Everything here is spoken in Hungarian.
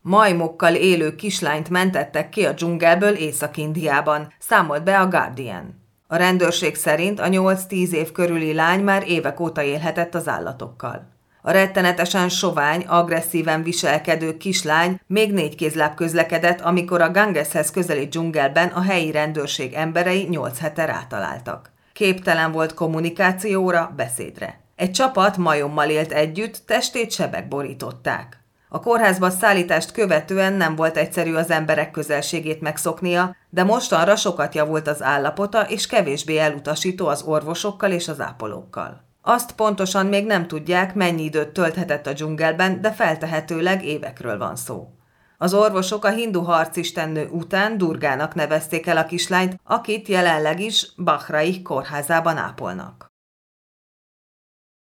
Majmokkal élő kislányt mentettek ki a dzsungelből Észak-Indiában, számolt be a Guardian. A rendőrség szerint a 8-10 év körüli lány már évek óta élhetett az állatokkal. A rettenetesen sovány, agresszíven viselkedő kislány még 4 kézláb közlekedett, amikor a Gangeshez közeli dzsungelben a helyi rendőrség emberei 8 hete rátaláltak. Képtelen volt kommunikációra, beszédre. Egy csapat majommal élt együtt, testét sebek borították. A kórházba szállítást követően nem volt egyszerű az emberek közelségét megszoknia, de mostanra sokat javult az állapota, és kevésbé elutasító az orvosokkal és az ápolókkal. Azt pontosan még nem tudják, mennyi időt tölthetett a dzsungelben, de feltehetőleg évekről van szó. Az orvosok a hindu harcistennő után Durgának nevezték el a kislányt, akit jelenleg is Bahraich kórházában ápolnak.